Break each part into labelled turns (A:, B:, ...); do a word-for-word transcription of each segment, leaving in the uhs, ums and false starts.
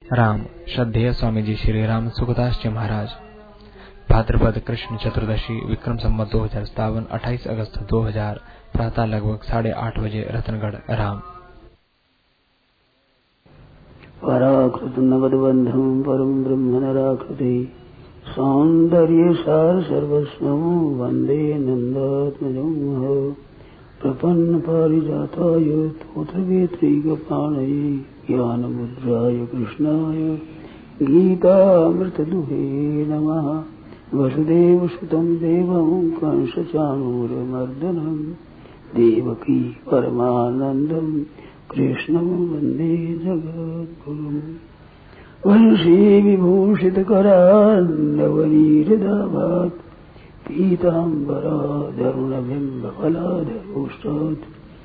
A: राम श्रद्धेय स्वामी जी श्री राम सुखदास जी महाराज। भाद्रपद कृष्ण चतुर्दशी विक्रम संवत दो हजार सतावन अट्ठाईस अगस्त दो हजार प्रातः लगभग साढ़े आठ बजे रतनगढ़ राम।
B: पराकृत नगद बंधम परम ब्रह्म नराकृति सौंदर्य सार सर्वस्व वंदे नंदात्मजं प्रपन्न पारिजाताय तोत्र वेत्रिकपाणये ज्ञान मुद्राय कृष्णाय गीतामृतदुहे नमः। वसुदेव सुतं देवं कंसचाणूरमर्दनं देवकी परमानन्दं कृष्णं वन्दे जगद्गुरुम्। वंशी विभूषितकरान्नवनीरदाभात् पीताम्बराधरुणबिम्बफलाधरोष्टात्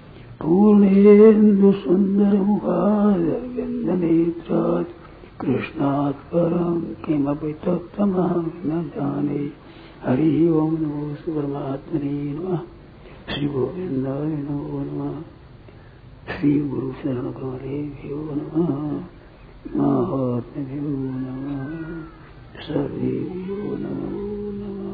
B: पूर्णेन्दुसुन्दरमुखारविन्दनेत्रात् कृष्णात् परं किमपि तत्त्वमहं न जाने। हरि ओं नमो परमात्मने नमः। श्री गोविन्दाय नमो नमः। श्री गुरु शरण कमलेभ्यो नमः। महात्म्यो नमः। सर्वेभ्यो नमो नमः।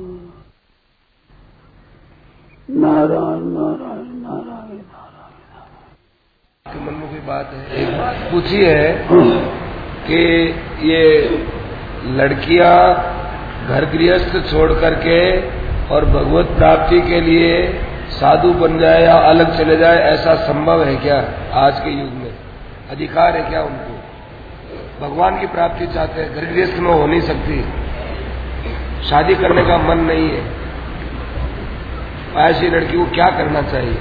B: नारायण नारायण नारायण नारायण।
C: मन में कोई बात है, एक बात पूछी है कि ये लड़कियां घर गृहस्थ छोड़ करके और भगवत प्राप्ति के लिए साधु बन जाए या अलग चले जाए, ऐसा संभव है क्या? आज के युग में अधिकार है क्या उनको? भगवान की प्राप्ति चाहते हैं, घर गृहस्थ में हो नहीं सकती, शादी करने का मन नहीं है, ऐसी लड़की को क्या करना चाहिए?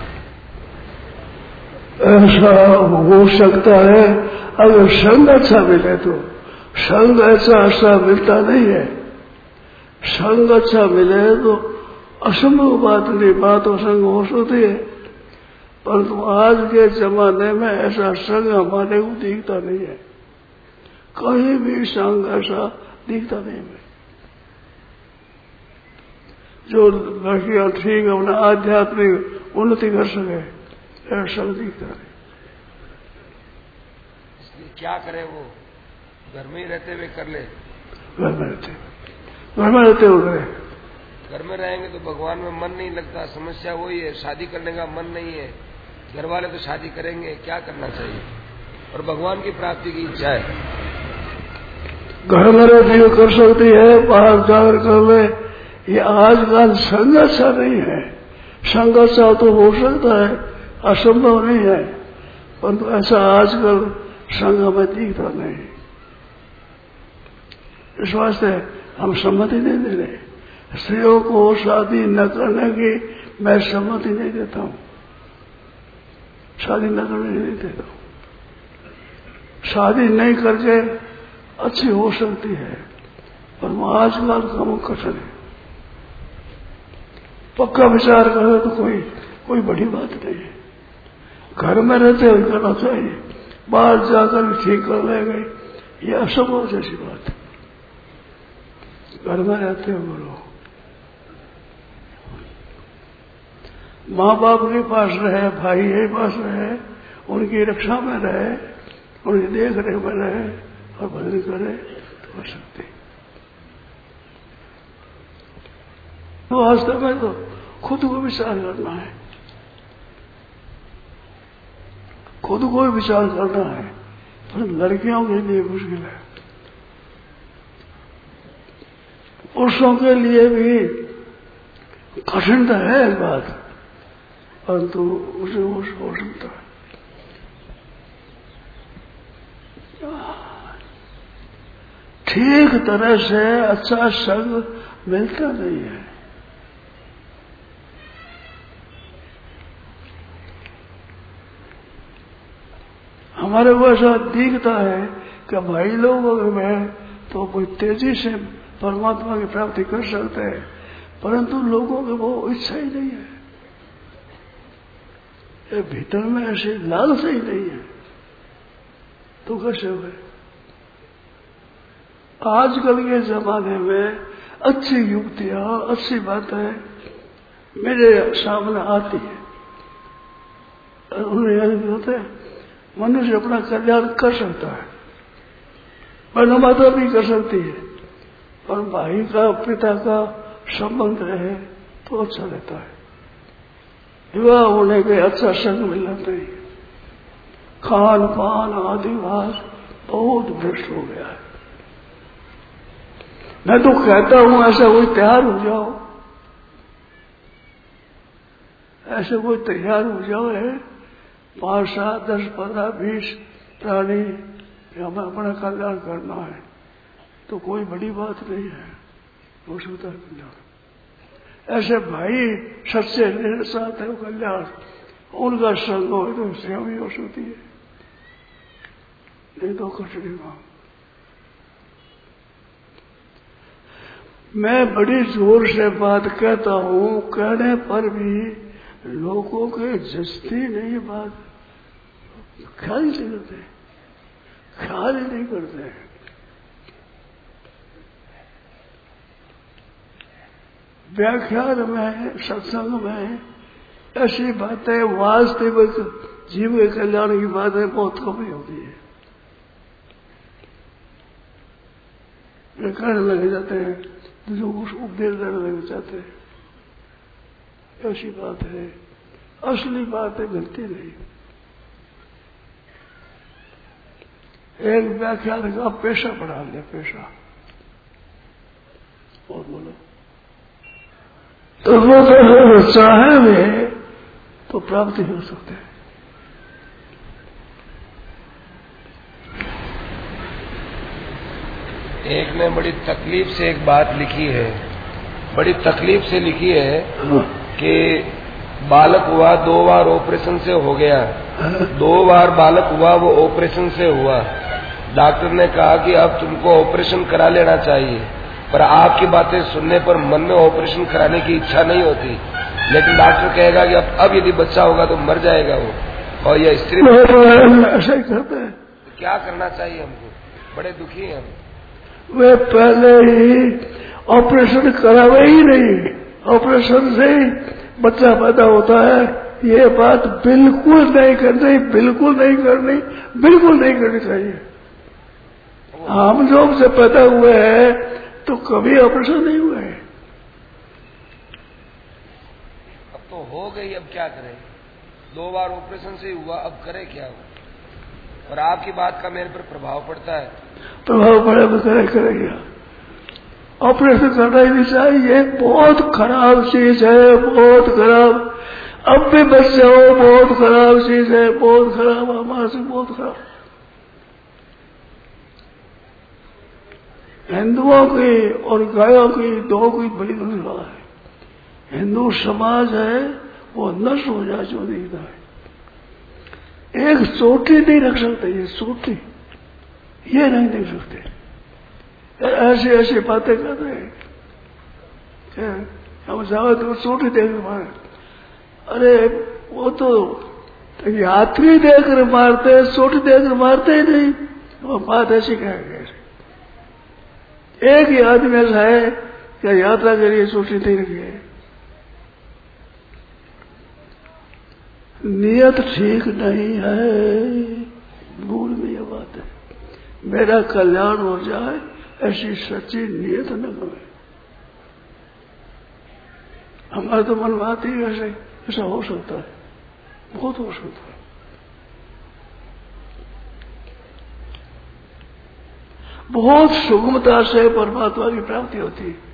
D: ऐसा हो सकता है अगर संग अच्छा मिले तो। संग ऐसा अच्छा मिलता नहीं है। संग अच्छा मिले तो असंभव बात नहीं, बात और संग हो सकती है, परंतु आज के जमाने में ऐसा संग हमारे को दिखता नहीं है। कहीं भी संग ऐसा दिखता नहीं है। जो लड़कियां ठीक अपना आध्यात्मिक उन्नति कर सके ऐसा दिखता नहीं।
C: इसलिए क्या करे वो? घर में ही रहते हुए कर ले।
D: घर में रहते घर में रहते हुए
C: घर में रहेंगे तो भगवान में मन नहीं लगता। समस्या वही है, शादी करने का मन नहीं है, घर वाले तो शादी करेंगे, क्या करना चाहिए? और भगवान की प्राप्ति की इच्छा है,
D: घर में रहते हुए कर सकती है, बाहर जाकर कर ले। ये आजकल संग अच्छा नहीं है। संग अच्छा तो हो सकता है, असंभव नहीं है, परंतु ऐसा आजकल संग में दिखता नहीं। इस वास्ते हम सम्मति नहीं दे रहे। स्त्रियों को शादी न करने की मैं सम्मति नहीं देता हूं। शादी न करने नहीं देता हूं। शादी नहीं करके अच्छी हो सकती है, पर आजकल कम कठिन है। पक्का विचार करे तो कोई कोई बड़ी बात नहीं है। घर में रहते हुए करना चाहिए, बाहर जाकर ठीक कर ले गए, यह असंभव जैसी बात है। घर में रहते हुए बोलो, माँ बाप के पास रहे, भाई के पास रहे, उनकी रक्षा में रहे, उनकी देख रेख में रहे और भजन करे तो हो सकती। तो वास्तव में तो खुद को विचार करना है, खुद को विचार करना है, पर लड़कियों के लिए मुश्किल है। पुरुषों के लिए भी कठिन तो है इस बात, परंतु उसे वो हो सकता है। ठीक तरह से अच्छा संग मिलता नहीं है। हमारे को ऐसा दिखता है कि भाई लोगों में तो कोई तेजी से परमात्मा की प्राप्ति कर सकते हैं, परंतु लोगों की वो इच्छा ही नहीं है। ये भीतर में ऐसी लालसा ही नहीं है, तो कैसे हुए? आजकल के जमाने में अच्छी युक्तियां, अच्छी बातें मेरे सामने आती है, उन्हें याद होते हैं मनुष्य अपना कल्याण कर सकता है, बहन माता भी कर सकती है, पर भाई का पिता का संबंध रहे तो अच्छा रहता है। विवाह होने के अच्छा संग मिलना चाहिए। खान पान आदि बात बहुत भ्रष्ट हो गया है। मैं तो कहता हूं ऐसा कोई तैयार हो जाओ, ऐसे कोई तैयार हो जाओ है पांच सात दस पंद्रह बीस प्राणी हमें अपना कल्याण करना है तो कोई बड़ी बात नहीं है, हो सकता है कल्याण। ऐसे भाई सच्चे निरसात है कल्याण, उनका संग हो तो सेवा भी हो सकती है, नहीं तो कठिन काम। मैं बड़ी जोर से बात कहता हूं, कहने पर भी लोगों के जस्ती नहीं, बात ख्याल ही नहीं करते, ख्याल ही नहीं करते। व्याख्यान में सत्संग में ऐसी बातें वास्तविक जीव के कल्याण की बातें बहुत कम ही होती है। वे कहने लगे जाते हैं, जो उपदेश देने लगे जाते हैं, ऐसी बात है, असली बात है, मिलती नहीं। एक व्याख्यान का पेशा बढ़ा लिया, पेशा और बोलो तो वो चाहे वे तो प्राप्ति हो सकते हैं।
C: एक ने बड़ी तकलीफ से एक बात लिखी है, बड़ी तकलीफ से लिखी है कि बालक हुआ, दो बार ऑपरेशन से हो गया, दो बार बालक हुआ, वो ऑपरेशन से हुआ। डॉक्टर ने कहा कि अब तुमको ऑपरेशन करा लेना चाहिए, पर आपकी बातें सुनने पर मन में ऑपरेशन कराने की इच्छा नहीं होती, लेकिन डॉक्टर कहेगा कि अब अब यदि बच्चा होगा तो मर जाएगा वो, और यह स्त्री
D: ऐसा ही करते हैं।
C: क्या करना चाहिए हमको? बड़े दुखी हैं हम।
D: वे पहले ही ऑपरेशन करावे ही नहीं, ऑपरेशन से ही बच्चा पैदा होता है, ये बात बिल्कुल नहीं करनी, बिल्कुल नहीं करनी, बिल्कुल नहीं करनी चाहिए। हम लोग से पैदा हुए हैं तो कभी ऑपरेशन नहीं हुए हैं।
C: अब तो हो गई, अब क्या करें? दो बार ऑपरेशन से हुआ, अब करे क्या हो? और आपकी बात का मेरे पर प्रभाव पड़ता है।
D: प्रभाव पड़े तो करे करेगा। ऑपरेशन करना ही नहीं चाहिए, बहुत खराब चीज है, बहुत खराब। अब भी बच जाओ, बहुत खराब चीज है, बहुत खराब, हमारे से बहुत खराब। हिंदुओं की और गायों की दो की बड़ी दुर्लभ है। हिंदू समाज है वो नष्ट हो जाए जो दिखता है। एक चोटी नहीं रख सकते, ये चोटी ये नहीं देख सकते, ऐसी ऐसी बातें कर रहे हैं। हम जाओ तो चोटी देख मारे, अरे वो तो यात्री देखकर मारते हैं, चोटी देखकर मारते ही नहीं। वो बात ऐसी कहेंगे। एक ही आदमी ऐसा है क्या यात्रा के लिए चोटी नहीं रखी है? नियत ठीक नहीं है, मूल में यह बात है। मेरा कल्याण हो जाए ऐसी सच्ची नियत न करें। हमारे तो मन बात ही ऐसे ऐसा हो सकता है, बहुत हो सकता है। बहुत सुगमता से परमात्मा की प्राप्ति होती है,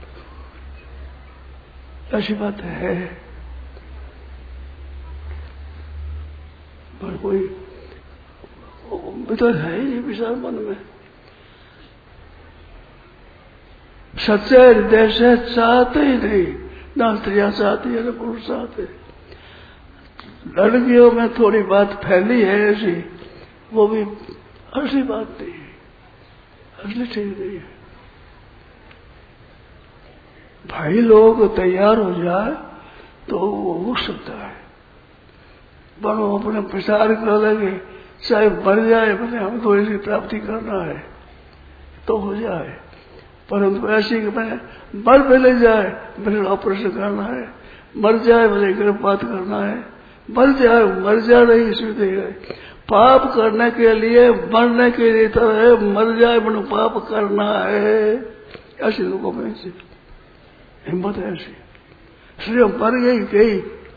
D: ऐसी बात है। पर कोई तो है ही नहीं विचार मन में। सच्चे हृदय से चाहते ही नहीं, ना स्त्रियां चाहती है ना पुरुष चाहते। लड़कियों में थोड़ी बात फैली है ऐसी, वो भी असली बात नहीं है, असली ठीक नहीं है। भाई लोग तैयार हो जाए तो वो हो सकता है। बनो अपने प्रचार कर लगे, चाहे मर जाए, बोले हम तो ऐसी प्राप्ति करना है तो हो जाए, परंतु ऐसी कि मैं मर पहले जाए, मेरे ऑपरेशन करना है, मर जाए बोले गर्भपात करना है, मर जाए मर जा रही स्थिति है। पाप करने के लिए मरने के लिए तरह मर जाए मनु पाप करना है, ऐसी लोगों में ऐसी हिम्मत है। ऐसी स्त्रियां मर गई, कई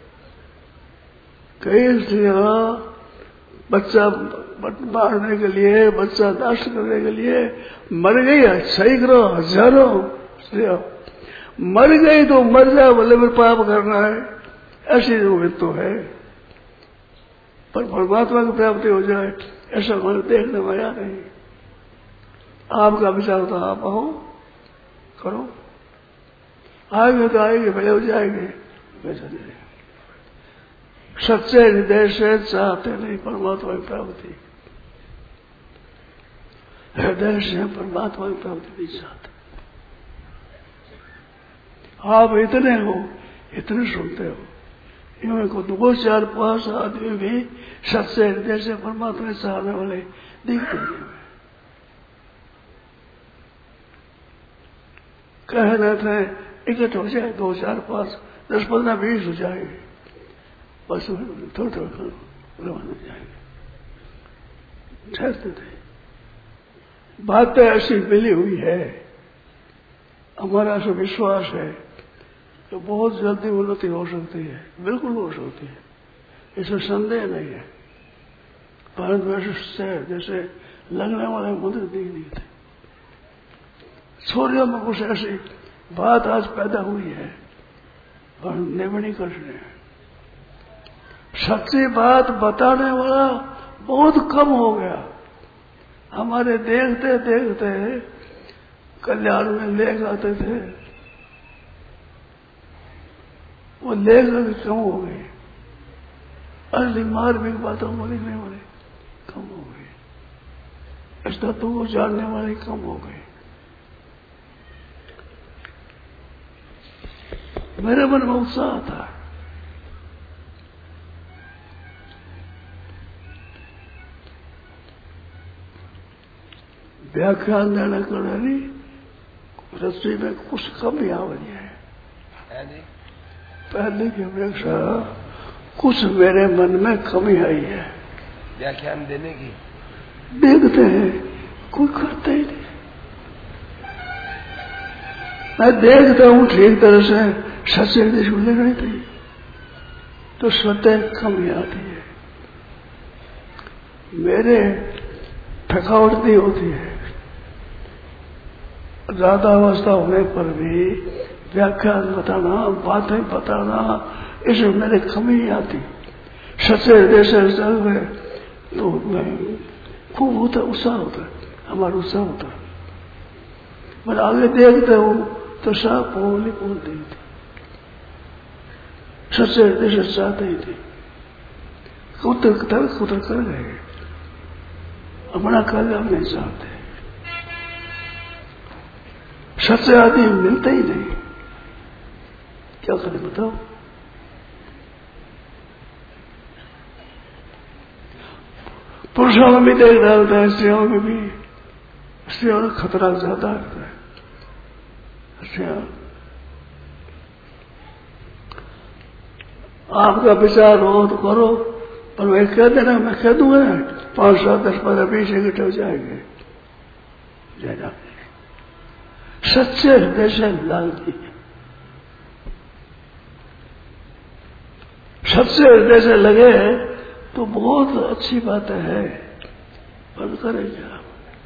D: कई स्त्रियां बच्चा मारने के लिए, बच्चा नष्ट करने के लिए मर गई है। सैकड़ों हजारों स्त्रियां मर गई तो मर जाए बोले फिर पाप करना है, ऐसी जो तो है। पर परमात्मा की प्राप्ति हो जाए ऐसा हमारे देखने में आया नहीं। आपका विचार तो आप आओ करो, आएंगे तो आएंगे, भले हो जाएंगे, वैसा नहीं। सच्चे हृदय से चाहते नहीं परमात्मा की प्राप्ति, हृदय से परमात्मा की प्राप्ति नहीं चाहते। आप इतने हो, इतने सुनते हो, इनमें को दो चार पांच आदमी भी सच्चे हृदय से परमात्मा चाहने वाले दिखते हैं। कह रहे थे इकट्ठे हो जाए दो चार पांच दस पंद्रह बीस हो जाएंगे, बस थोड़ा थोड़ा रवाना जाएंगे। ठहरते थे, बातें ऐसी मिली हुई है, हमारा ऐसा विश्वास है तो बहुत जल्दी उन्नति हो सकती है, बिल्कुल हो सकती है, इसमें संदेह नहीं है। परंतु वैसे जैसे लगने वाले मंदिर दिख नहीं थे, सूर्य में कुछ ऐसी बात आज पैदा हुई है और निर्मणी कृष्ण सच्ची बात बताने वाला बहुत कम हो गया। हमारे देखते देखते कल्याण में लेख आते थे, वो लेख कम हो गए, असली मार्मिक बातों को लिखने वाले कम हो गए, इस तत्व को जानने वाले कम हो गए। मेरे मन में उत्साह था, व्याख्यान देने करने रस्सी में कुछ कमी आ रही है, पहले की अपेक्षा कुछ मेरे मन में कमी आई है
C: व्याख्यान देने की।
D: देखते हैं कोई करते ही नहीं, मैं देखता हूं ठीक तरह से सच्चे देश को ले रही थी तो स्वतः कमी आती है, मेरे थकावट नहीं होती है। ज्यादा अवस्था होने पर भी व्याख्यान बताना, बातें बताना, इसमें मेरे कमी नहीं आती। सच्चे हृदय से चल रहे तो खूब होता उत्साह होता है, हमारा उत्साह होता है। मैं आगे देखते हूं तो साफ बोली बोलती थी, सच्चे हृदय से चाहते ही थे, कुतर कुतर कर गए, अपना कल्याण नहीं चाहते। सच्चे आदमी मिलते ही नहीं, क्या करें बताओ। पुरुषों में भी देख रहा होता है, स्त्रियों में भी, स्त्रियों में खतरा ज्यादा रहता है। स्त्रियों आपका विचार हो तो करो, पर मैं कह देना, मैं कह दूंगा पांच सात दस पंद्रह बीस इकट्ठे हो जाएंगे। सच्चे हृदय से लालती, सच्चे हृदय से लगे तो बहुत अच्छी बात है, पर करेंगे आप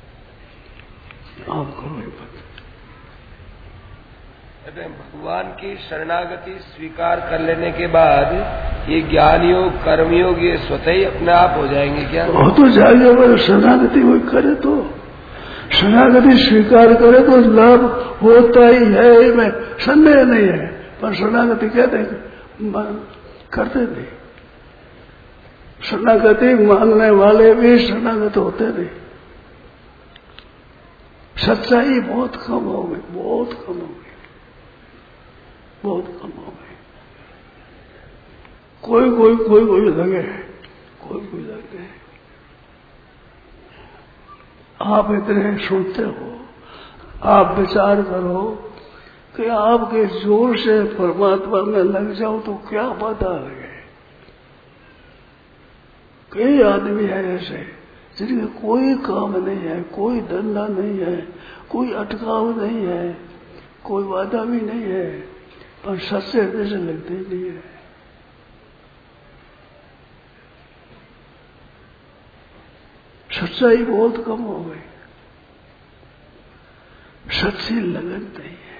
D: आप करो ये बात।
C: भगवान की शरणागति स्वीकार कर लेने के बाद ये ज्ञान योग कर्म योग ये स्वतः ही अपने आप हो जाएंगे क्या?
D: हो तो जाएंगे, अगर शरणागति कोई करे तो, शरणागति स्वीकार करे तो लाभ होता ही है, इसमें संदेह नहीं है। पर शरणागति कहते करते नहीं, शरणागति मानने वाले भी शरणागत होते नहीं। सच्चाई बहुत कम हो गई, बहुत कम हो गई, बहुत कम हो गई। कोई कोई कोई कोई लगे, कोई कोई लगे। आप इतने सुनते हो, आप विचार करो कि आपके जोर से परमात्मा में लग जाओ तो क्या बाधा है। कई आदमी है ऐसे जिनके कोई काम नहीं है, कोई धंधा नहीं है, कोई अटकाव नहीं है, कोई वादा भी नहीं है, पर सच्चे हृदय से लगते ही नहीं है। सच्चाई बहुत कम हो गई, सच्ची लगन नहीं है।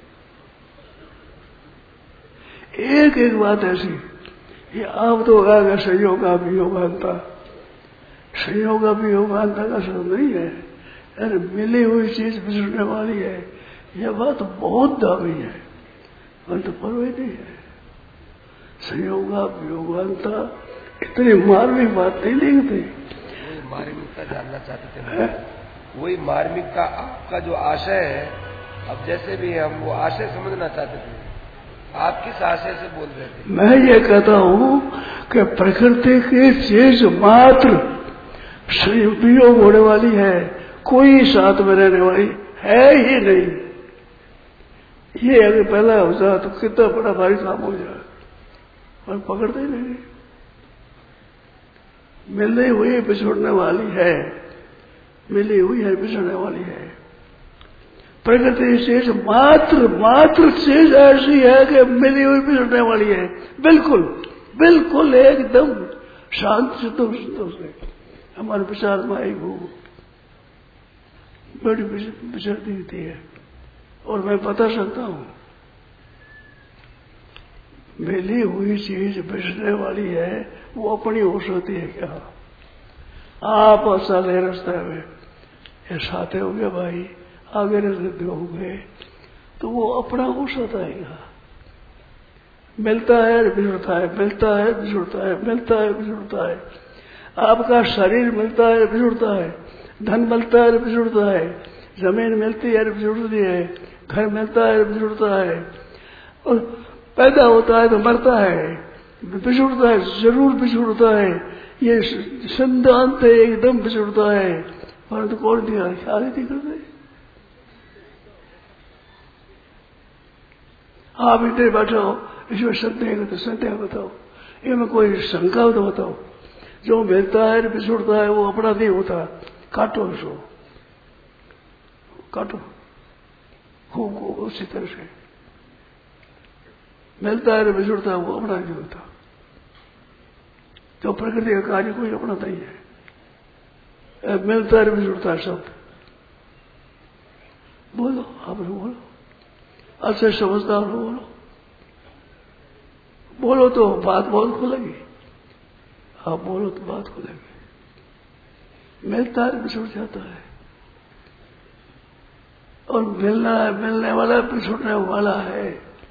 D: एक एक बात ऐसी, ये आप तो होगा संयोग का भी योगांता, संयोग का भी योगांता का शब्द नहीं है। अरे मिली हुई चीज बिछड़ने वाली है, यह बात बहुत दावी है, परंतु तो परवाह नहीं है। संयोग का भी योगांता इतनी मार्मिक बात नहीं देखते।
C: मार्मिकता जानना चाहते थे, वही मार्मिकता आपका जो आशय है, अब जैसे भी हम वो आशय समझना चाहते थे, आप किस आशय से बोल रहे थे?
D: मैं ये कहता हूँ कि प्रकृति की चीज मात्र वियोग होने वाली है, कोई साथ में रहने वाली है ही नहीं। ये अगर पहला हो जाए तो कितना बड़ा भारी काम हो जाए, और पकड़ते ही नहीं। मिलने हुई बिछड़ने वाली है, मिली हुई है बिछड़ने वाली है। प्रकृति चीज मात्र मात्र चीज ऐसी है कि मिली हुई बिछड़ने वाली है, बिल्कुल बिल्कुल एकदम शांत संतोष संतोष है। हमारे विचार में आई वो बड़ी बिछड़ती रहती है, और मैं बता सकता हूं मिली हुई चीज बिछड़ने वाली है, वो अपनी होश होती है क्या? आप चले रास्ते में ये साथे हो गए भाई, आगे रस्ते हो गए, तो वो अपना होश होता है। मिलता है बिछड़ता है, मिलता है बिछड़ता है, मिलता है बिछड़ता है। आपका शरीर मिलता है बिछड़ता है, धन मिलता है बिछड़ता है, जमीन मिलती है बिछड़ती है, घर मिलता है बिछड़ता है, और पैदा होता है तो मरता है, बिछड़ता है, जरूर बिछड़ता है। ये सिद्धांत एकदम बिछड़ता है, परंतु कौन दिया? ख्याल ही नहीं करते। आप इतने बैठो, इसमें संदेह तो संदेह बताओ, इसमें कोई शंका तो बताओ। जो मिलता है बिछड़ता है वो अपना नहीं होता, काटो उसको, काटो खूब को उसी तरह से। मिलता है बिछड़ता है वो अपना नहीं होता। जो प्रकृति का कार्य कोई अपना नहीं है, मिलता है बिछड़ता है सब। बोलो, आप बोलो, अच्छे समझदार हो, बोलो बोलो तो बात बहुत खुलेगी। आप बोलो तो बात खुलेगी। मिलता है बिछड़ जाता है, और मिलना है, मिलने वाला बिछड़ने वाला है।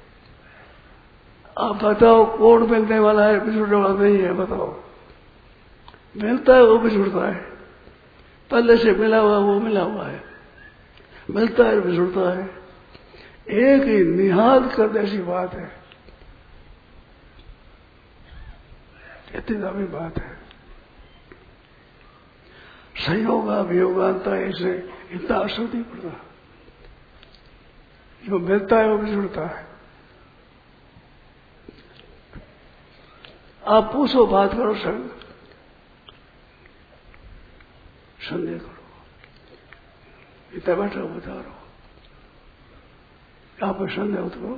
D: आप बताओ कौन मिलने वाला है, बिछड़ने वाला नहीं है? बताओ। मिलता है वो बिछड़ता है, पहले से मिला हुआ वो मिला हुआ है, मिलता है बिछड़ता है। एक ही निहाल कर जैसी बात है, इतनी दामी बात है। संयोग वियोगांता ऐसे इतना असर नहीं पड़ता। जो मिलता है वो बिछड़ता है। आप पूछो, बात करो, संग संदेह करो, इतना बैठो बता रहो, आप संदेह करो।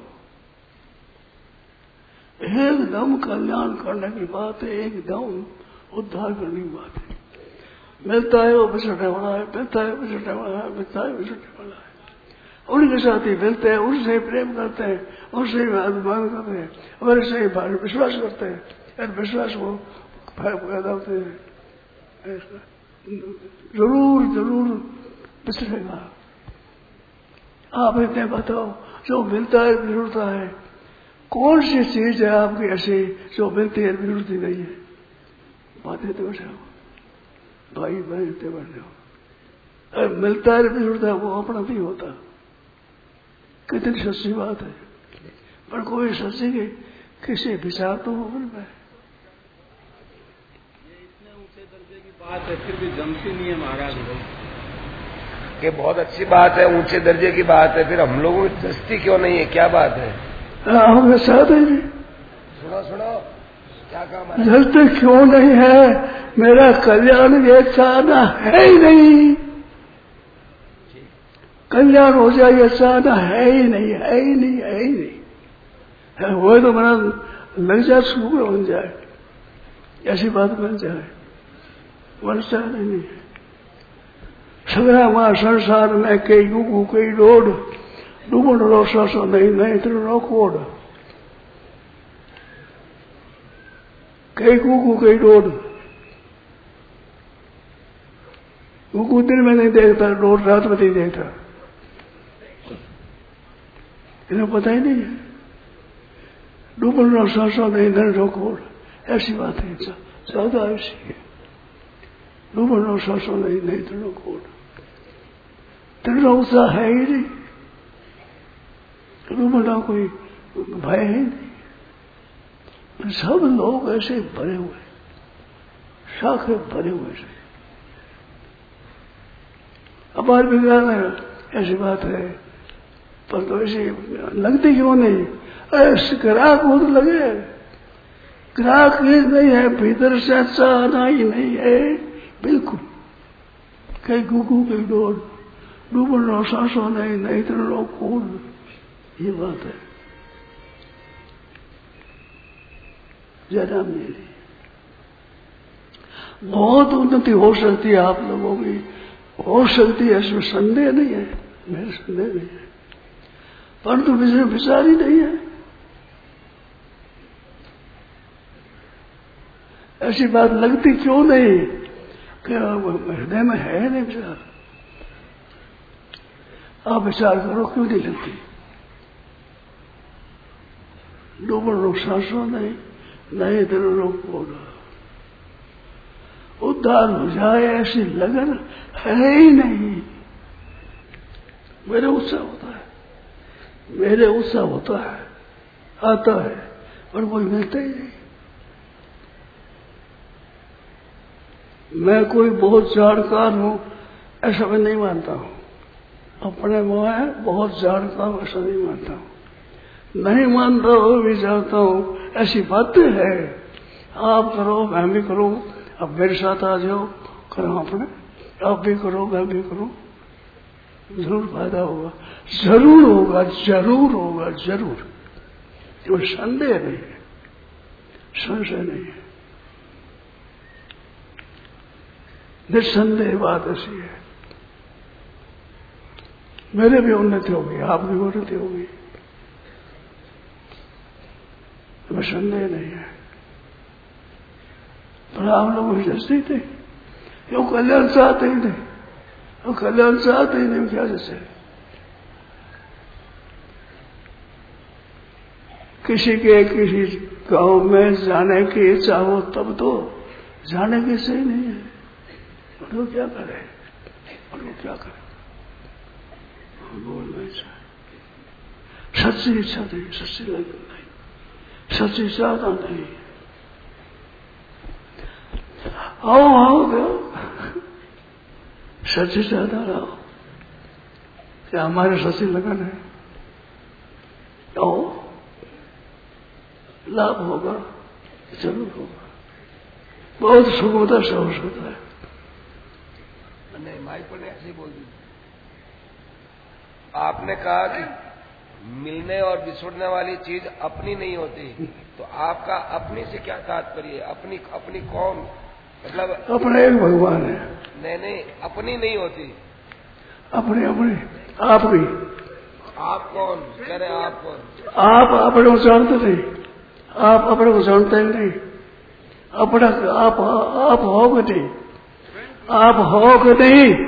D: एकदम कल्याण करने की बात है, एकदम उद्धार करने की बात है। मिलता है वो बिछड़ने वाला है, मिलता है बिछड़ने वाला है, मिलता है बिछड़ने वाला है। उनके साथ ही मिलते हैं, उनसे प्रेम करते हैं, उनसे अभिमान करते हैं, हमारे से विश्वास करते हैं, विश्वास को पैदा होते हैं। जरूर जरूर बिछड़ेगा। आप इतने बताओ, जो मिलता है बिछड़ता है, कौन सी चीज है आपकी ऐसी जो मिलती है बिछड़ती नहीं है? बातें तो बैठे हो भाई, बहन इतने बैठे हो। मिलता है बिछड़ता है वो अपना नहीं होता। कितनी सच्ची बात है, पर कोई सच्ची के किसी विचार तो हो मन में।
E: बात है फिर भी जमती नहीं है महाराज
C: कि बहुत अच्छी बात है, ऊंचे दर्जे की बात है, फिर हम लोगों की जस्ती क्यों नहीं है? क्या बात है?
D: हमें साथ है जी।
C: सुनो सुनो, क्या कहा?
D: जलते क्यों नहीं है? मेरा कल्याण ये चाहना है ही नहीं, कल्याण हो जाए ये चाहना है ही नहीं, है ही नहीं, है ही नहीं है। वो तो मेरा लग जाए, सूख बन जाए, ऐसी बात बन जाए, मन चाहना नहीं है। सगरा मां संसार में कई युगु कई डोड, डूबण रो सो नहीं नहीं तो रो कोड, कई गुगु कई डोड। गुगु दिन में नहीं देखता, डोड रात में नहीं देखता, इन्हें पता ही नहीं है। डूबण रो सो नहीं नहीं रो कोड, ऐसी बात है, ज्यादा ऐसी है। डूबण रो सो नहीं नहीं तो रो कोड, तेरा उत्साह है ही नहीं, डूबना कोई भय ही नहीं। सब लोग ऐसे भरे हुए, शाखे भरे हुए से। हमारे विज्ञान में ऐसी बात है, पर तो ऐसी लगती क्यों नहीं? ऐसे ग्राहक हो तो लगे, ग्राहक ही नहीं है, भीतर से अच्छा आना ही नहीं है बिल्कुल। कई गुगू कई डोर, डूबण रो सांसों नहीं नहीं तो रो कूद, ये बात है। जरा मेरी बहुत उन्नति हो सकती है, आप लोगों की हो सकती है, इसमें संदेह नहीं है, मेरे संदेह नहीं है, परंतु विषय विचार ही नहीं है। ऐसी बात लगती क्यों नहीं कि हृदय में है नहीं विचार? आप विचार करो, क्यों नहीं लगती? डूबण रो सांसों नहीं नहीं तेरे रोक होगा, उद्धार हो जाए ऐसी लगन है ही नहीं। मेरे उत्साह होता है, मेरे उत्साह होता है, आता है, पर कोई मिलता ही नहीं। मैं कोई बहुत जानकार हूं ऐसा मैं नहीं मानता हूं, अपने मैं बहुत जानकार हूं ऐसा नहीं मानता हूं, नहीं मानता हो भी जानता हूं, ऐसी बातें है। आप करो, मैं भी करूं, अब मेरे साथ आ जाओ, करो अपने, आप भी करो, मैं भी करूं, जरूर फायदा होगा, जरूर होगा, जरूर होगा, जरूर। कोई संदेह नहीं है, संशय नहीं है, निस्संदेह बात ऐसी है। मेरे भी उन्नति होगी, आपकी उन्नति होगी, तो संदेह नहीं है। पर आप लोग जैसे थे, यो कल्याण चाहते ही नहीं, वो कल्याण चाहते ही नहीं, क्या जैसे किसी के किसी गांव में जाने की इच्छा हो तब तो जाने की सही नहीं है, और वो क्या करे, और वो क्या करे, बोल नहीं चाहे, सच्ची इच्छा नहीं, सच्ची लगन नहीं, सच्ची चाहता नहीं। आओ आओ गया, सच्ची चाहता रहो, क्या हमारे सच्ची लगन है? आओ, लाभ होगा, जरूर होगा, बहुत सुगमता से हो सकता है।
C: नहीं, माइक पर ऐसे ही बोल दी। आपने कहा कि मिलने और बिछुड़ने वाली चीज अपनी नहीं होती, तो आपका अपनी से क्या तात्पर्य? अपनी अपनी कौन, मतलब
D: अपने एक भगवान है।
C: नहीं नहीं, अपनी नहीं होती,
D: अपने अपने आप भी।
C: आप कौन कह रहे? आप कौन?
D: आप अपने को जानते नहीं, आप अपने को जानते ही नहीं, अपना आप आप हो नहीं, आप हो नहीं।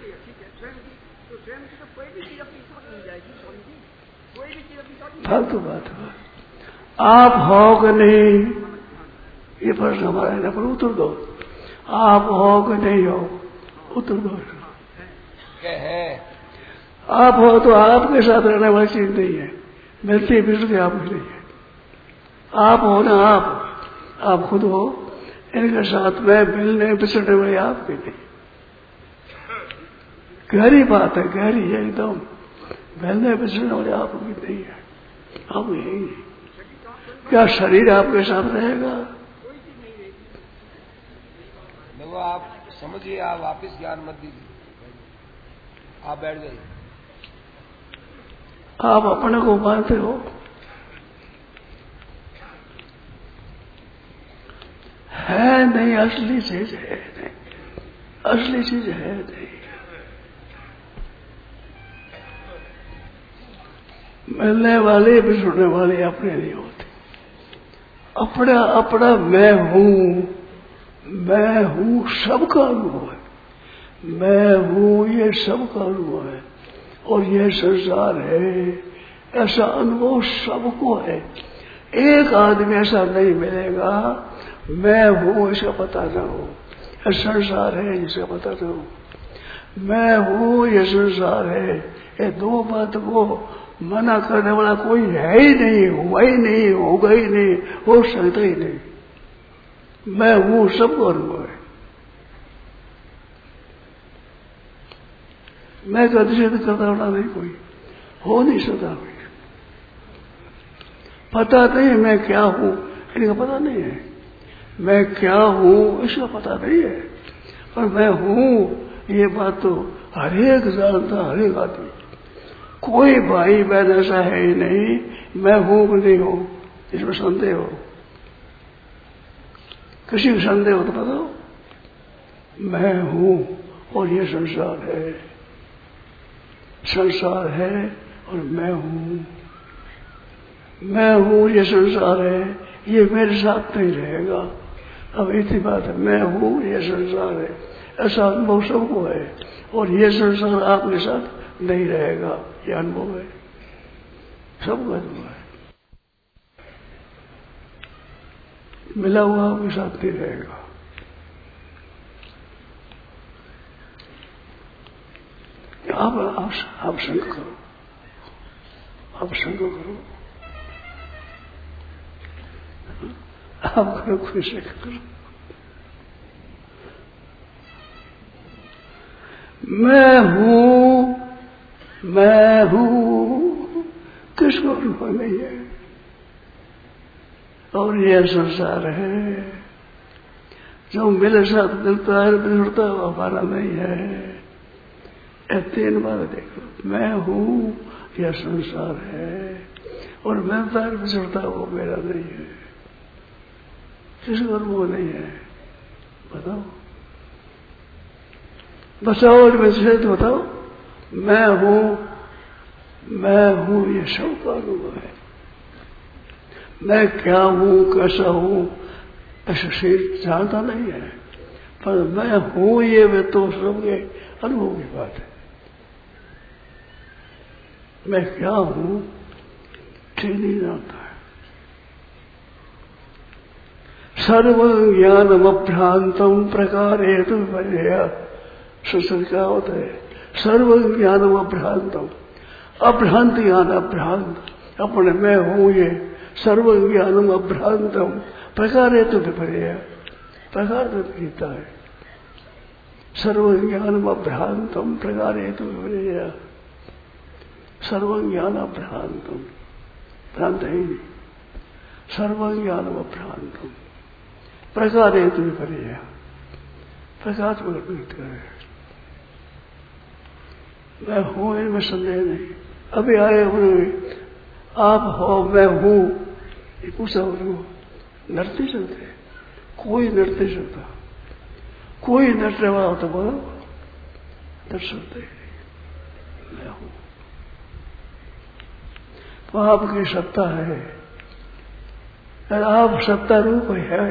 D: फालतू बात है, आप हो नहीं, ये प्रश्न हमारा है ना, पर उत्तर दो, आप हो कि नहीं हो, उत्तर दो।
C: है
D: आप हो तो आपके साथ रहने वाली चीज नहीं है, मिलती बिजली आपके लिए है। आप हो ना, आप आप खुद हो, इनके साथ में मिलने बिछड़ने वाली आपके लिए गहरी बात है, गहरी है एकदम। मिलने बिछड़ने वाली आपकी नहीं है, आप यही नहीं। क्या शरीर आपके साथ रहेगा?
C: तो आप समझिए, आप वापिस ज्ञान मत दीजिए, आप बैठ जाइए।
D: आप अपने को मानते हो, है नहीं, असली चीज है नहीं, असली चीज है नहीं। मिलने वाले बिछड़ने वाले अपने नहीं होते। अपना अपना मैं हूं, मैं हूं सबका अनुभव है। मैं हूं ये सबका अनुभव है और ये संसार है, ऐसा अनुभव सबको है। एक आदमी ऐसा नहीं मिलेगा मैं हूं इसका पता न हो, यह संसार है जिसका पता न हो। मैं हूं ये संसार है, ये दो बात को मना करने वाला कोई है ही नहीं, हुआ ही नहीं, होगा ही नहीं, हो सकता ही नहीं। मैं हूं सबको अनुभव है। मैं का निषेध करता वाला नहीं कोई, हो नहीं सकता कोई। पता नहीं मैं क्या हूं, इनका पता नहीं है। मैं क्या हूं इसका पता नहीं है, पर मैं हूं ये बात तो हरेक जानता, हरेक आदमी। कोई भाई बहन ऐसा है ही नहीं मैं हूं कि नहीं हूं, इसमें संदेह हो। किसी को संदेह हो तो बताओ। मैं हूं और ये संसार है, संसार है और मैं हूं। मैं हूं ये संसार है, ये मेरे साथ नहीं रहेगा। अब इतनी बात है, मैं हूं ये संसार है, ऐसा अनुभव सबको है और ये संसार आपके साथ नहीं रहेगा, ये अनुभव है, सबको अनुभव है। मिला हुआ आपके साथ नहीं रहेगा। आप आप, आप संग करो, आप संग करो, आप करो, कोई से करो। मैं हूं, मैं हूं किसको अनुभव नहीं है और यह संसार है जो मेरे साथ मिलता है बिछड़ता है, वो हमारा नहीं है। यह तीन बार देखो, मैं हूं यह संसार है और मिलता है बिछड़ता है, वो मेरा नहीं है। किसको अनुभव नहीं है बताओ, बचाओ और वैसे तो बताओ। मैं हूं, मैं हूं ये सब का अनुभव है। मैं क्या हूं, कैसा हूं, ऐसा शरीर जानता नहीं है, पर मैं हूं ये वे तो सबके अनुभव की बात है। मैं क्या हूं ठीक नहीं जानता है। सर्व ज्ञानम अभ्रांतम प्रकार हेतु विपर्यय। संस्कृत क्या होता है? सर्व ज्ञानम अभ्रांतम, अभ्रांत ज्ञान, अभ्रांत अपने मैं हूं ये सर्व ज्ञानम अभ्रांतम प्रकार हेतु विपर्यय, प्रकार तो गीता है। सर्व ज्ञानम अभ्रांतम प्रकार हेतु विपर्यय, सर्व ज्ञान अभ्रांतम, भ्रांत है ही नहीं। सर्व ज्ञानम अभ्रांतम प्रकार हेतु विपर्यय, प्रकाश को अर्पित करे। मैं हूं इनमें संदेह नहीं। अभी आए उन्होंने आप हो मैं हूं ये पूछा, उन्होंने नृत्य सकते, कोई नृत्य सकता, कोई नृत्य वाला होता बोलो नृत्य सकते मैं हूं। तो आपकी सत्ता है, आप सत्ता रूप है,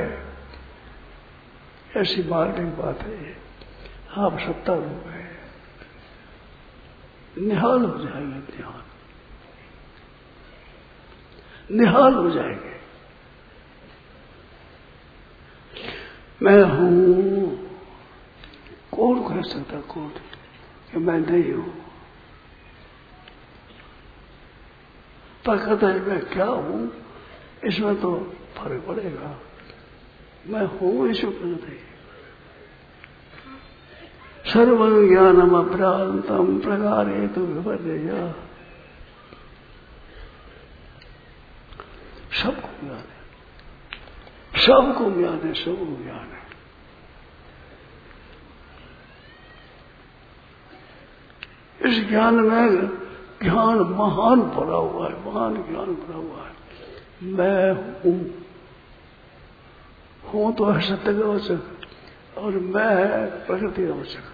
D: ऐसी मारने की बात है। आप सत्ता रूप है, निहाल हो जाएंगे, निहाल निहाल हो जाएंगे। मैं हूं कौन कह सकता, कौन कि मैं नहीं हूं। पर कहता है मैं क्या हूं, इसमें तो फर्क पड़ेगा। मैं हूं इसमें फर्क नहीं। सर्व ज्ञानम अभ्रांतम प्रकार हेतु विपर्यय, सबको ज्ञान है, सबको ज्ञान है, सबको ज्ञान है। इस ज्ञान में ज्ञान महान भरा हुआ है, महान ज्ञान भरा हुआ है। मैं हूं, हूं तो है सत्य का वचक और मैं है प्रकृति का वचक।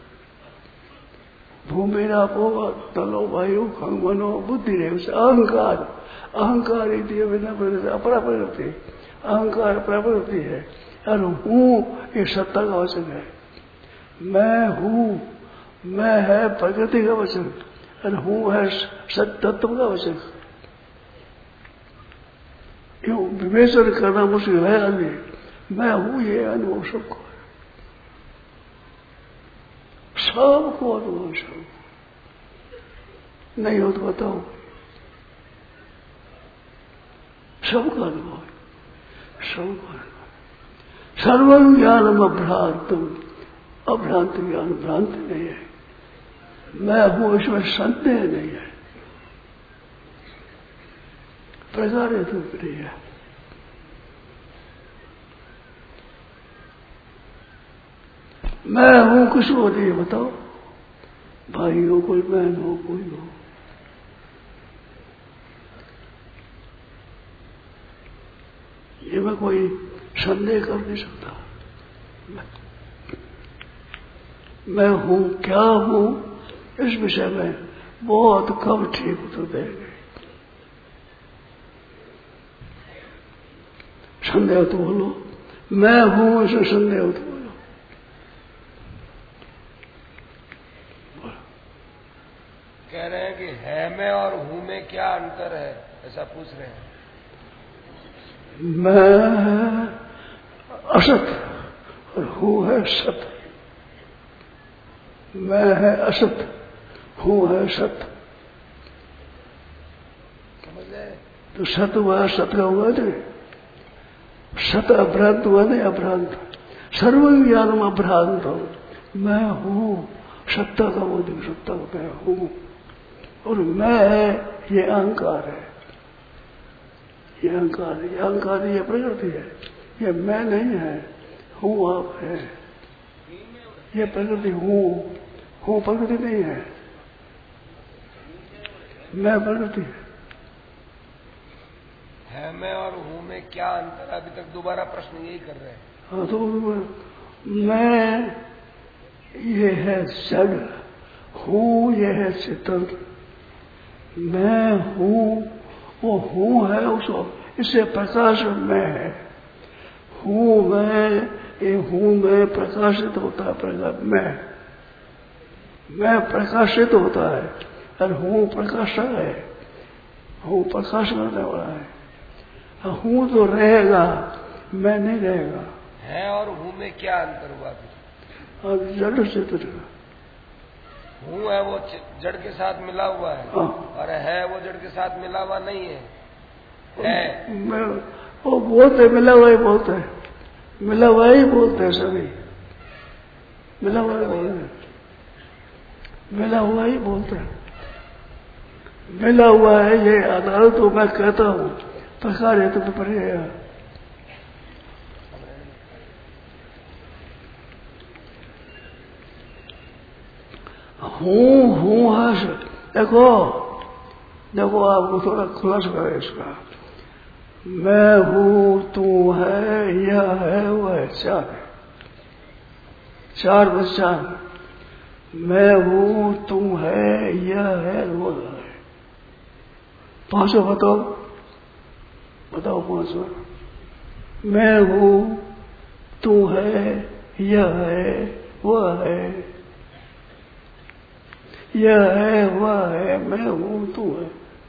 D: भूमि रापो तलो वायु खंग मनो बुद्धि रे अहंकार, अहंकार बिना प्रकृति अपरा प्रकृति, अहंकार प्रकृति है और हूं ये सत्ता का वचन है। मैं हूं, मैं है प्रकृति का वचन और हूं है सत्य तत्व का वचन। क्यों विवेचन करना मुश्किल है अभी। मैं हूं ये अनुभव सबको है, सबको अनुभव, सब नहीं हो तो बताओ, सबका अनुभव है, सबका अनुभव। सर्वं ज्ञानम अभ्रांतम, अभ्रांत ज्ञान भ्रांति नहीं है। मैं हूं इसमें संदेह नहीं है, प्रकार तो नहीं है। मैं हूं किसको नहीं बताओ, भाई हो कोई, बहन हो कोई हो, ये मैं कोई संदेह कर नहीं सकता। मैं, मैं हूं क्या हूं इस विषय में बहुत कम ठीक उत्तर देंगे। संदेह तो बोलो, मैं हूं इसमें संदेह तो बोलो।
C: कह रहे हैं कि है में और हूं में क्या अंतर है, ऐसा पूछ रहे हैं।
D: मैं असत और हूं है सत। मैं है असत, हूं है सत।
C: समझ गए?
D: तो सत हुआ, सत का हुआ नहीं, सत अभ्रांत हुआ नहीं, अभ्रांत। सर्वं ज्ञानम अभ्रांत, मैं हूं सत्ता का वो दिन, सत्ता का मैं हूं और मैं है ये अहंकार है, ये अहंकार है, ये अहंकार ये प्रकृति है, ये मैं नहीं है, हूं आप है, ये प्रकृति हूं, हूं प्रकृति नहीं है, मैं प्रकृति है।
C: है मैं और हूं में क्या अंतर, अभी तक दोबारा प्रश्न यही कर रहे हैं।
D: हाँ तो मैं ये है जड़, हूं ये है चेतन। मैं हूं, वो हूं है उसको, इससे प्रकाश में है। हूं मैं, ये हूं मैं प्रकाशित होता है, प्रकाश में मैं प्रकाशित होता है और हूं प्रकाशक है, हूं प्रकाश करने वाला है। हूं तो रहेगा, मैं नहीं रहेगा।
C: है और हूं में क्या अंतर हुआ फिर?
D: अब जड़ चेतन
C: हूं है वो जड़ के साथ मिला हुआ है,
D: हाँ।
C: और है वो जड़ के साथ मिला हुआ नहीं है। है
D: मैं वो बोलते मिला हुआ ही बोलते हैं, मिला हुआ ही बोलते हैं सभी, मिला हुआ ही बोलते हैं, मिला हुआ ही बोलते हैं, मिला हुआ है ये आधार। तो मैं कहता हूं प्रकार है तो पड़ेगा। हूं हूं है, देखो देखो आपको थोड़ा खुलासा करें इसका। मैं हूं, तू है, यह है, वह है, चार है, चार बस चार। मैं हूं, तू है, यह है, वह है। पांचों बताओ, बताओ पांचों। मैं हूं, तू है, यह है, वह है, यह है, वह है, मैं हूं, तू है।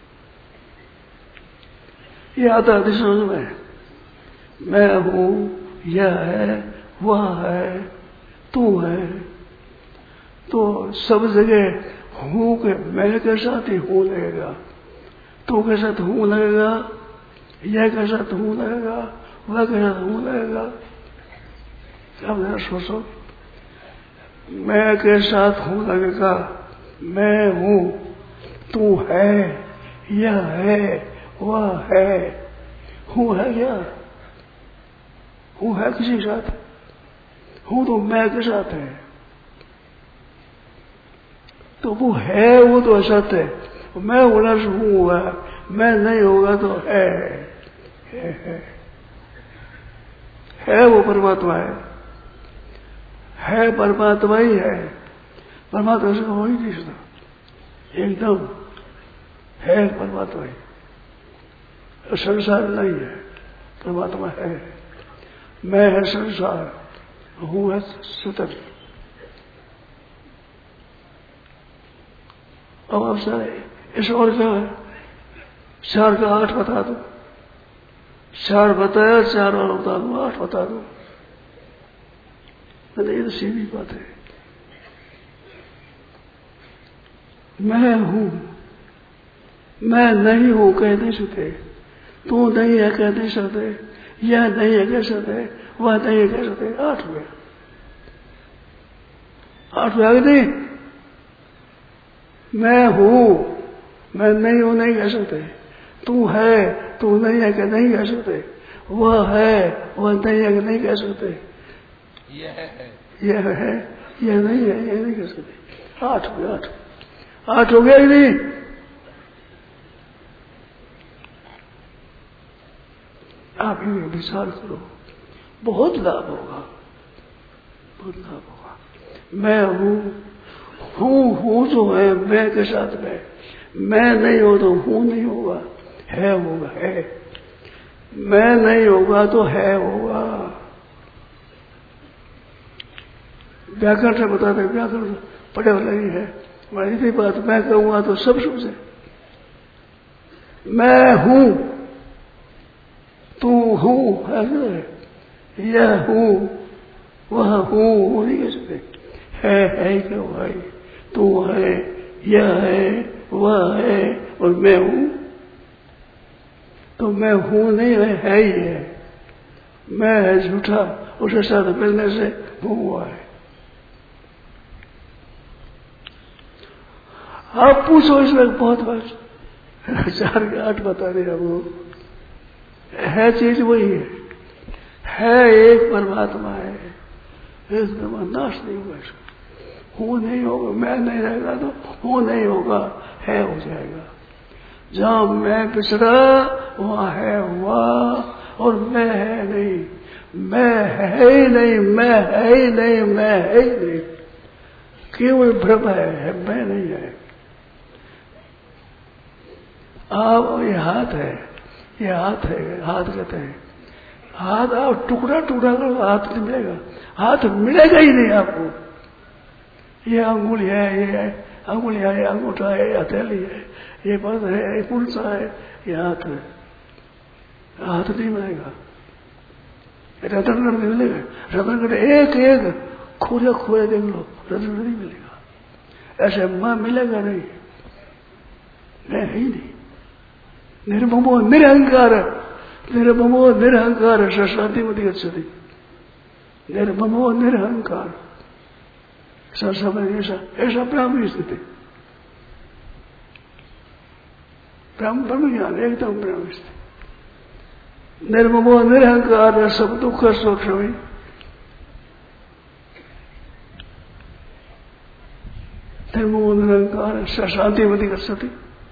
D: ये आता है समझ में। मैं हूं, यह है, वह है, तू है। तो सब जगह हूं के मैं के साथ ही हूं लगेगा, तू के साथ हूं लगेगा, यह के साथ हूं लगेगा, वह के साथ हूं लगेगा। अब जरा सोचो, मैं के साथ हूं लगेगा, मैं हूं, तू है, यह है, वह है, हूं है क्या? हूं है किसी के साथ? हूं तो मैं के साथ है। तो वो है, वो तो असत है। मैं होना से हूं हुआ, मैं नहीं होगा तो है है है, है वो परमात्मा है, है परमात्मा ही है। परमात्मा से हो ही नहीं सकता, एकदम है परमात्मा ही। संसार नहीं है, परमात्मा है। मैं है संसार, हूं है स्वतंत्र। अब आप सारे इस और क्या है, चार का आठ बता दो, चार बताया, चार और बता दो, आठ बता दो। ये तो सीधी बात है। मैं हूं, मैं नहीं हूं कह नहीं सकते, तू नहीं है कह नहीं सकते, यह नहीं है कह सकते, वह नहीं है कह सकते। आठ हुए, आठ हुए आगे नहीं। मैं हूं, मैं नहीं हूं नहीं कह सकते, तू है, तू नहीं है कि नहीं कह सकते, वह है, वह नहीं है कि नहीं कह सकते,
C: यह है,
D: यह है, यह नहीं है, यह नहीं कह सकते। आठ हो गया, आठ आठ हो गया कि नहीं? आप ही विचार करो, बहुत लाभ होगा, बहुत लाभ होगा। मैं हूं, हूं हूं जो है मैं के साथ में, मैं नहीं हो तो हूं नहीं होगा, है होगा, है। मैं नहीं होगा तो है होगा। व्याकरण से बताते, व्याकरण पढ़े वाला ही है। इसी बात मैं कहूंगा तो सब समझे। मैं हूं, तू हूं, है, यह हूं, वह हूं, वो नहीं कह सकते। है है क्यों भाई, तू है, यह है, वह है, और मैं हूं। तो मैं हूं नहीं है, है ही है। मैं है झूठा, उसके साथ मिलने से हूं हुआ है। आप पूछो इसमें बहुत बात, चार के आठ बता दिया। वो है चीज वही है, है एक परमात्मा है, एकदम नाश नहीं होगा इसका। हूं नहीं होगा, मैं नहीं रहेगा तो हूं नहीं होगा, है हो जाएगा। जहां मैं पिछड़ा वहां है हुआ, और मैं है नहीं, मैं है ही नहीं, मैं है ही नहीं, मैं है ही नहीं, केवल भ्रम है, है मैं नहीं है। आप ये हाथ है, ये हाथ है, हाथ कहते हैं। हाथ आप टुकड़ा टुकड़ा करो, हाथ नहीं मिलेगा, हाथ मिलेगा ही नहीं आपको। ये अंगुली है, ये अंगुली है, ये अंगूठा है, ये हथेली है, ये पद है, ये पुलसा है, ये हाथ है। हाथ नहीं मिलेगा, रतनगढ़ नहीं मिलेगा। रतनगढ़ एक एक खोरे खोरे देख लो, रतनगढ़ नहीं मिलेगा। ऐसे मां मिलेगा नहीं, मैं ही नहीं। निर्ममो निरहंकार, निर्ममो निरहंकार शांति मति गच्छति। निर्ममो निरहंकार, ऐसा ऐसा ब्राह्मण स्थिति, ब्रह्म ज्ञान एकदम ब्रह्म स्थिति। निर्ममो निरहंकार, सब दुख सोक्षमी। निर्ममो निरहंकार शांति मति गच्छति।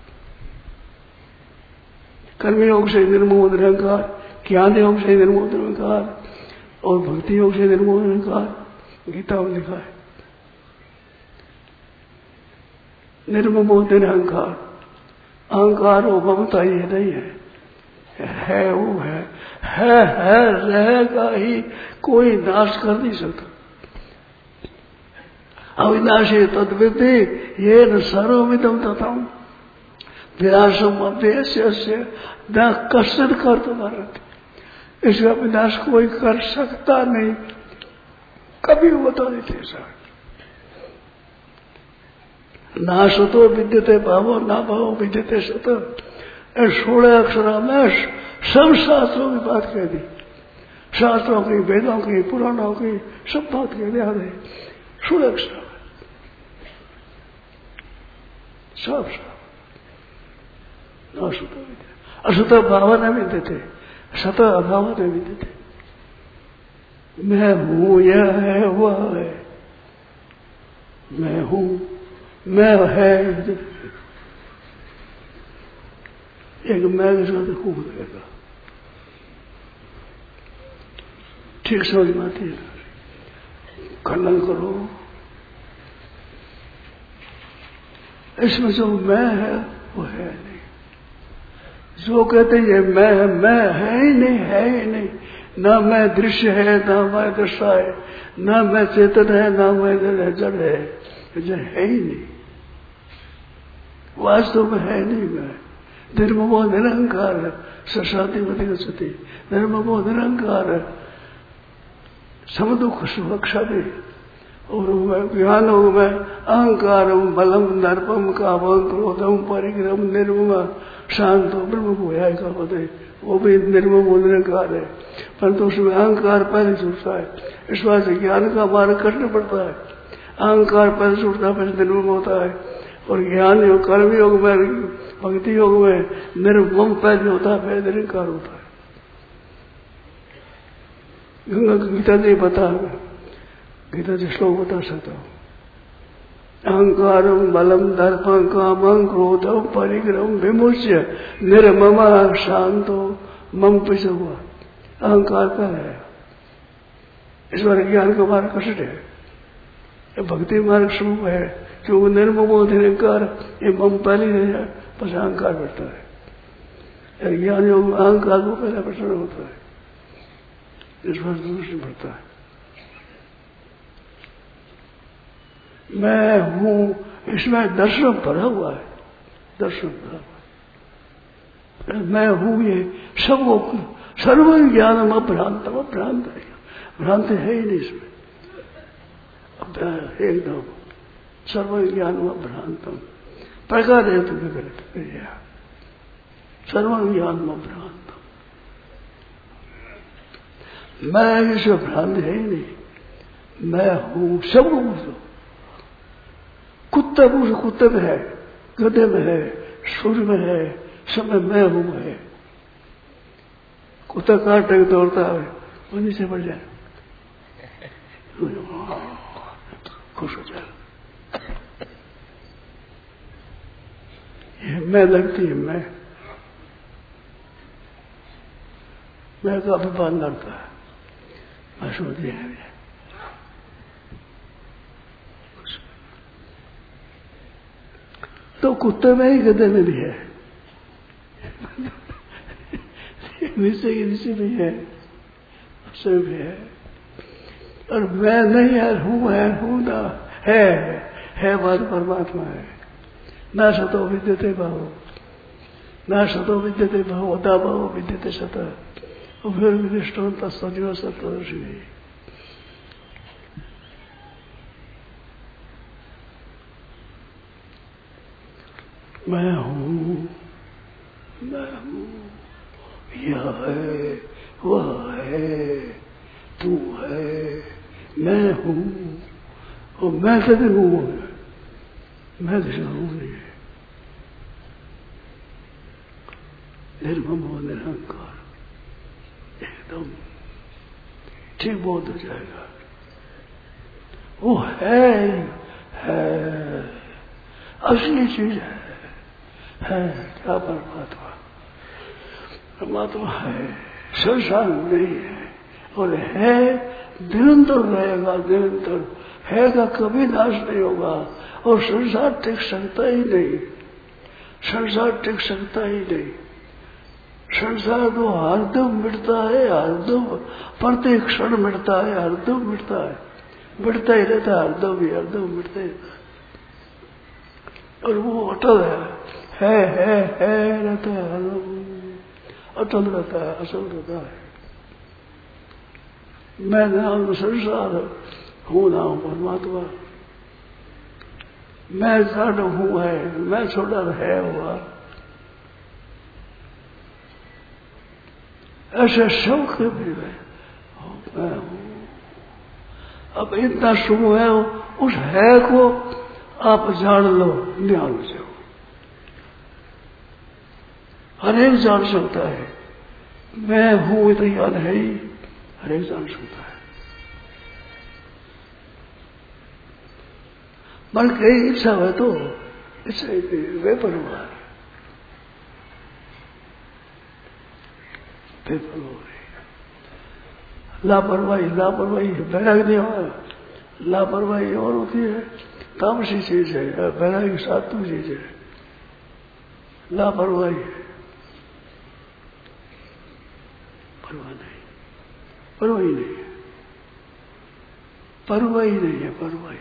D: कर्मयोग से निर्मोह निरंकार, ज्ञान योग से निर्मोह निरंकार, और भक्ति योग से निर्मोह निरंकार। गीता में लिखा है निर्ममोह निरहंकार। अहंकार वो ममता ये नहीं है, है वो है, है है रहेगा ही, कोई नाश कर नहीं सकता। अविनाशी तद्विद्धि ये न सर्वविदम तथा विनाशम अभ्यस्य न कष्ट कर तुम्हारा। इसका विनाश कोई कर सकता नहीं, कभी होता नहीं थे सर। नाश तो विद्यते भावो ना भावो विद्यते सत। सोलह अक्षरों में सब शास्त्रों की बात कह दी, शास्त्रों की, वेदों की, पुराणों की, सब बात कह दी। याद है सोलह अक्षर सब सब असुत भाव न विद्यते, सत अभाव न विद्यते। मैं हूं, यह है, वह है। मैं हूं, मैं है एक मैं के साथ खूब लगेगा। ठीक समझ में आती है। खंडन करो, इसमें जो मैं है वो है नहीं। जो कहते ये मैं है, मैं है ही नहीं, है ही नहीं। ना मैं दृश्य है, ना मैं दशा है, ना मैं चेतन है, ना मैं जड़ है, जो है ही नहीं। वास्तव में है नहीं मैं। निर्ममो निरंकार है, सशातिपति गति। निर्ममो निरंकार है, समदुख सुभक्षादि। और मैं ज्ञान हूं, मैं अहंकारम बलम नर्पम कामं क्रोधम परिक्रम निर्मम शांतो ब्रह्म भूया का पदे। वो भी निर्मम निरंकार है, परंतु उसमें अहंकार पहले छूटता है। इस बात से ज्ञान का मार्ग करना पड़ता है। अहंकार पहले छूटता है, फिर निर्मम होता है। और ज्ञान योग, कर्म योग में, भक्ति योग में निर्मम पहले होता है, फिर निरंकार होता है। गंगा गीता नहीं बता, गीता से श्लोक बता सकता हूं। अहंकारम बलम दर्पं कामं क्रोधम परिक्रम विमुच्य निर्ममा शांतो मम पिछ हुआ। अहंकार पहले है। इस बार ज्ञान का मार्ग कष्ट है, भक्ति मार्ग शुभ है, क्योंकि निर्ममो निरंकार ये मम पहले है, बस अहंकार बढ़ता है। ज्ञान योग अहंकार को पहले प्रसन्न होता है, इस बार दूसरी बढ़ता है। मैं हूं, इसमें दर्शन भरा हुआ है, दर्शन भरा हुआ है। मैं हूं ये सब सर्व ज्ञानम अभ्रांतम, अभ्रांत है, भ्रांत है ही नहीं इसमें। एकदम सर्व ज्ञानम अभ्रांतम प्रकार है तो विगत सर्व ज्ञानम अभ्रांतम। मैं इसमें भ्रांत है ही नहीं। मैं हूं सब हूं। कुत्ता पुरुष कुत्ते में है, गधे में है, सूर्य में है, सब में मैं हूं है। कुत्ता काटने के दौड़ता है, वो नीचे बढ़ जाए, खुश हो जाए। ये मैं लगती है, मैं मैं का अभिमान लगता है। मैं सोचती है तो कुत्ते में ही गधे में भी है, नीचे की नीचे भी है, सब भी है। और मैं नहीं है, हूं है, हूं ना है, है बात परमात्मा है। ना सतो विद्यते भावो, ना सतो विद्यते भावो, दा भावो विद्यते सत। फिर विनिष्ठों तत्सजीव सत्वदर्शी। मैं हूं, मैं हूं, यह है, वह है, तू है, मैं हूं। और मैं कभी हूं, मैं किसी हूं नहीं। निर्मम हो निरंकार, एकदम ठीक बहुत हो जाएगा। वो है, है, असली चीज है, है क्या परमात्मा। परमात्मा है, संसार नहीं है, और है निरंतर रहेगा, निरंतर है का कभी नाश नहीं होगा। और संसार टिक सकता ही नहीं, संसार टिक सकता ही नहीं। संसार तो हरदम मिटता है, हरदम प्रत्येक क्षण मिटता है, हरदम मिटता है, मिटता ही रहता है, हरदम ही हरदम मिटता ही रहता है। और वो अटल है, है है है रहता है, हरदम अटल रहता है, असल रहता है। मैं नाम संसार हूं, नाम परमात्मा। मैं जड़ हूं है, मैं छोड़ा है हुआ। ऐसे शौक भी है, मैं हूं। अब इतना शुभ है, उस है को आप जान लो, ध्यान से। हर एक जान सकता है, मैं हूं ये तो याद है ही, हर एक जान सकता है। मन की इच्छा है तो इच्छा ही नहीं, वे परिवार बेफल हो रही। लापरवाही लापरवाही बैराग नहीं हो, लापरवाही और होती है तामसी चीज है, बैरागी सात्विक चीज है। लापरवाही है, परवाह नहीं, परवाही नहीं है, परवाही नहीं है, परवाही।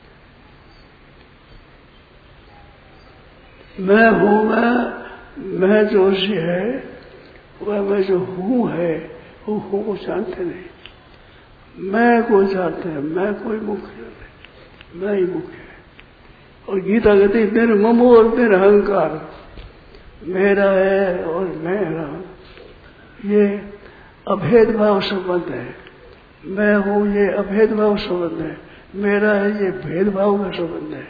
D: मैं हूं, मैं मैं जो सी है वह मैं जो हूं है, वो हूं को जानते नहीं। मैं को जानते हैं, मैं कोई मुख्य नहीं, मैं ही मुख्य है। और गीता कहती है मेरे ममो और मेरा अहंकार, मेरा है और मेरा, ये अभेद भाव संबंध है। मैं हूं ये अभेद भाव संबंध है, मेरा है ये भेदभाव का संबंध है।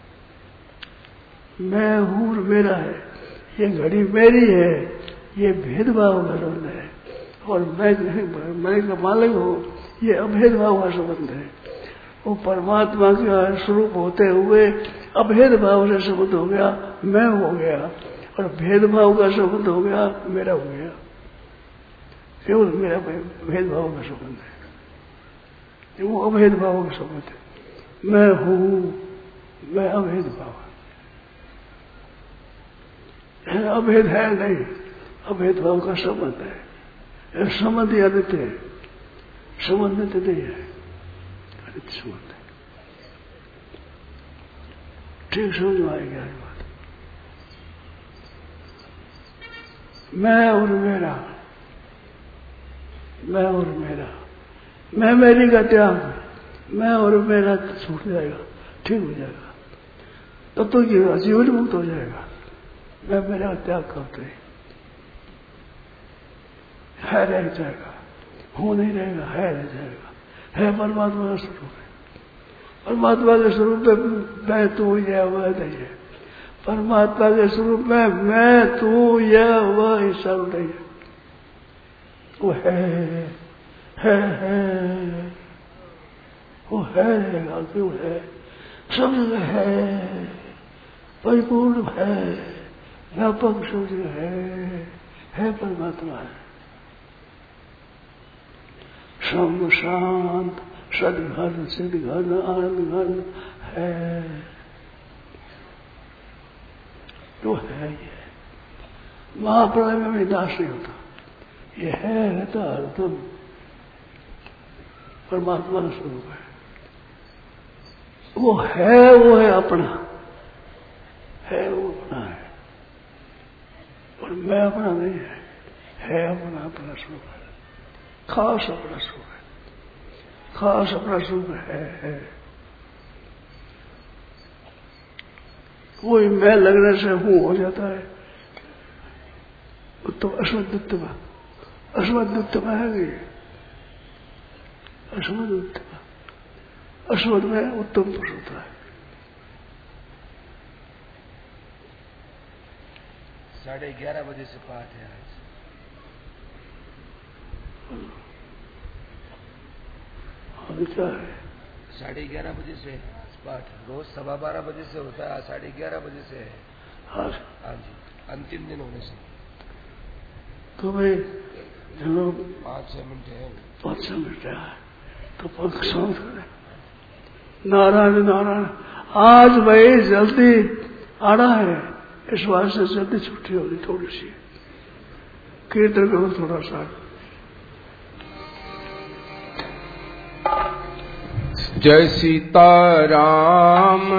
D: मैं हूं और मेरा है, ये घड़ी मेरी है, ये भेदभाव का संबंध है। और मैं मैं का मालिक हूं, ये अभेदभाव का संबंध है। वो परमात्मा का स्वरूप होते हुए अभेद भाव से संबंध हो गया, मैं हो गया, और भेदभाव का संबंध हो गया, मेरा हो गया। केवल मेरा भेदभाव का संबंध है, वो अभेद भाव का संबंध है। मैं हूं, मैं अभेद भाव, अभेद है नहीं, अभेद भाव का संबंध है। संबंध ही अनित्य है, संबंध नित्य नहीं है, अनित्य संबंध है। ठीक समझ में आएगी आज बात। मैं और मेरा, मैं और मेरा, मैं मेरी का त्याग, मैं और मेरा छूट जाएगा, ठीक हो जाएगा, तब तो ये जीवन मुक्त हो जाएगा। मैं मेरा त्याग करते है रह जाएगा, हो नहीं रहेगा, है रह जाएगा। है परमात्मा का स्वरूप है, परमात्मा के स्वरूप में मैं तू यह वह नहीं है। परमात्मा के स्वरूप में मैं तू यह वह हिस्सा नहीं है, वो है है है वो है रहेगा, क्यों है, सब जगह है, परिपूर्ण है, व्यापक सब जगह है, है परमात्मा है। सम शांत सदघन सिद्धघन आनंद घन है, तो है ये। महाप्रलय में भी नाश नहीं होता, ये है रहता हरदम, परमात्मा का स्वरूप है। वो है, वो है अपना, है वो अपना है, और मैं अपना नहीं है, है अपना, अपना स्वरूप है, खास अपना स्वरूप है, खास अपना स्वरूप है, है। कोई मैं लगने से हूं हो जाता है, तो अश्वत्थमा अश्वत्थमा है कि अश्वत्थमा, अश्वत्थ में उत्तम पुरुष होता है।
C: साढ़े ग्यारह बजे से पाठ है आज,
D: क्या है?
C: साढ़े ग्यारह बजे से पाठ, रोज सवा बारह बजे से होता है, साढ़े ग्यारह बजे से है।
D: हाँ
C: हाँ जी, अंतिम दिन होने से
D: तो भाई चलो
C: पाँच छह मिनट है,
D: पाँच छह मिनट है, तो पंख शांत करें। नारायण नारायण, आज भाई जल्दी आना है, इस वास्ते जल्दी छुट्टी होगी थोड़ी सी, कीर्तन करो थोड़ा सा।
F: जय सीताराम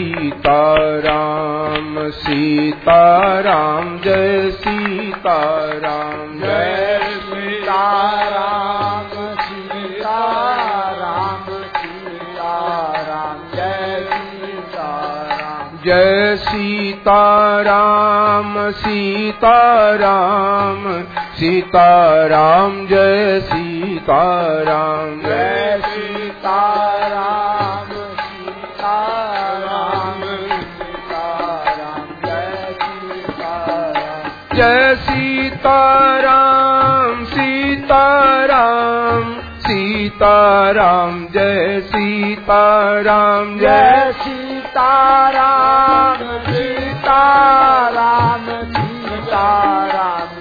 F: सीताराम सीताराम, जय सीताराम जय सीताराम सीताराम सीताराम, जय सीताराम जय सीताराम सीताराम सीताराम, जय सीताराम जय सीताराम सीताराम सीताराम, जय सीताराम जय सीताराम सीताराम सीताराम, जय सीताराम जय सीताराम सीताराम सीताराम सीताराम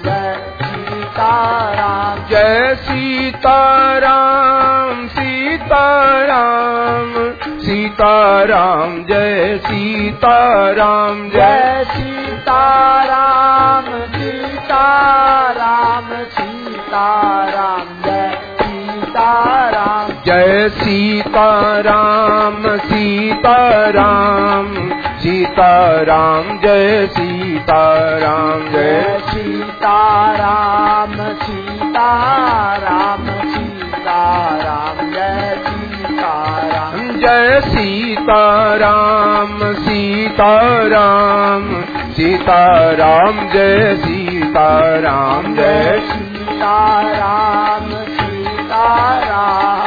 F: जय सीताराम सीताराम सीताराम जय सीताराम जय सीताराम सीताराम सीताराम जय सीताराम जय सीताराम सीताराम सीताराम जय सीताराम जय सीताराम सीताराम सीताराम जय सीताराम जय सीताराम सीताराम सीताराम जय सीताराम जय सीताराम सीताराम